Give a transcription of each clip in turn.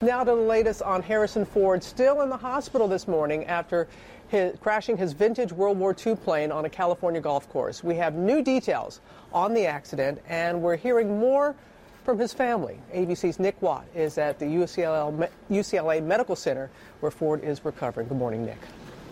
Now to the latest on Harrison Ford, still in the hospital this morning after crashing his vintage World War II plane on a California golf course. We have new details on the accident, and we're hearing more from his family. ABC's Nick Watt is at the UCLA Medical Center where Ford is recovering. Good morning, Nick.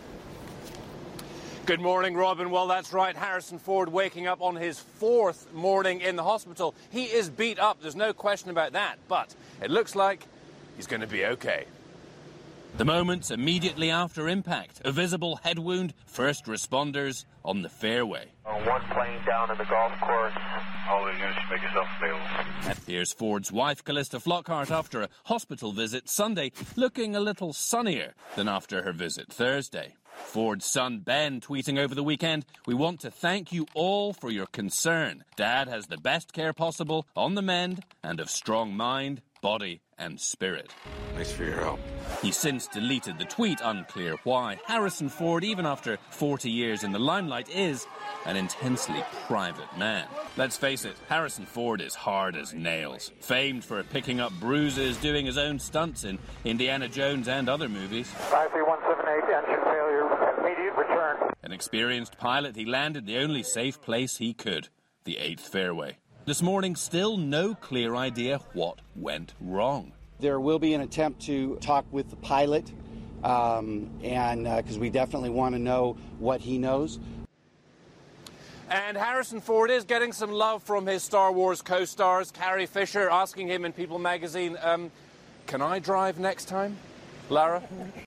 Good morning, Robin. Well, that's right. Harrison Ford waking up on his fourth morning in the hospital. He is beat up. There's no question about that. But it looks like he's going to be okay. The moments immediately after impact. A visible head wound. First responders on the fairway. One plane down in the golf course. All you do is make yourself available. Here's Ford's wife, Callista Flockhart, after a hospital visit Sunday, looking a little sunnier than after her visit Thursday. Ford's son Ben tweeting over the weekend, "We want to thank you all for your concern. Dad has the best care possible, on the mend, and of strong mind, body and spirit." Thanks for your help. He since deleted the tweet, unclear why. Harrison Ford, even after 40 years in the limelight, is an intensely private man. Let's face it, Harrison Ford is hard as nails. Famed for picking up bruises, doing his own stunts in Indiana Jones and other movies. 53178, engine failure, immediate return. An experienced pilot, he landed the only safe place he could, the 8th fairway. This morning, still no clear idea what went wrong. There will be an attempt to talk with the pilot, because we definitely want to know what he knows. And Harrison Ford is getting some love from his Star Wars co-stars. Carrie Fisher asking him in People magazine, can I drive next time? Lara?